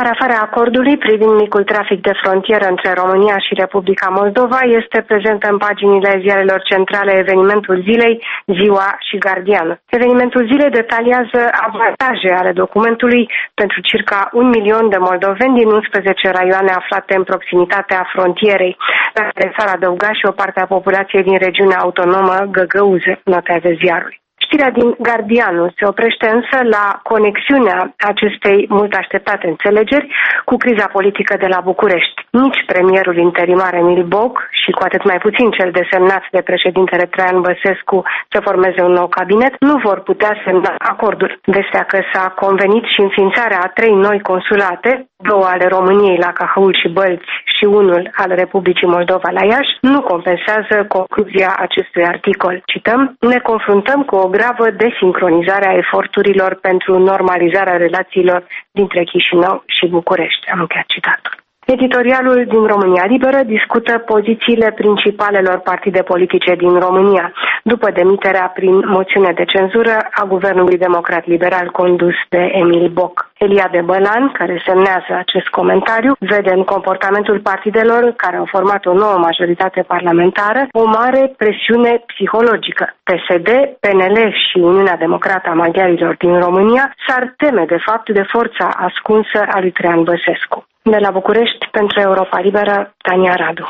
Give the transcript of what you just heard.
Parafarea acordului privind micul trafic de frontieră între România și Republica Moldova este prezentă în paginile ziarelor centrale Evenimentul Zilei, Ziua și Guardian. Evenimentul Zilei detaliază avantaje ale documentului pentru circa 1 milion de moldoveni din 11 raioane aflate în proximitatea frontierei, la care s-ar adăuga și o parte a populației din regiunea autonomă Găgăuze, notează ziarul. Știrea din Guardianul se oprește însă la conexiunea acestei mult așteptate înțelegeri cu criza politică de la București. Nici premierul interimar Emil Boc și cu atât mai puțin cel desemnat de președintele Traian Băsescu să formeze un nou cabinet nu vor putea semna acordul. Vestea că s-a convenit și înființarea a 3 noi consulate, 2 ale României la Cahăul și Bălți și unul al Republicii Moldova la Iași, nu compensează concluzia acestui articol. Cităm: ne confruntăm cu o gravă desincronizare a eforturilor pentru normalizarea relațiilor dintre Chișinău și București. Am încheiat citatul. Editorialul din România Liberă discută pozițiile principalelor partide politice din România, după demiterea prin moțiune de cenzură a Guvernului Democrat Liberal condus de Emil Boc. Eliade Bălan, care semnează acest comentariu, vede în comportamentul partidelor care au format o nouă majoritate parlamentară o mare presiune psihologică. PSD, PNL și Uniunea Democrată a Maghiarilor din România s-ar teme de fapt de forța ascunsă a lui Traian Băsescu. De la București, pentru Europa Liberă, Tania Radu.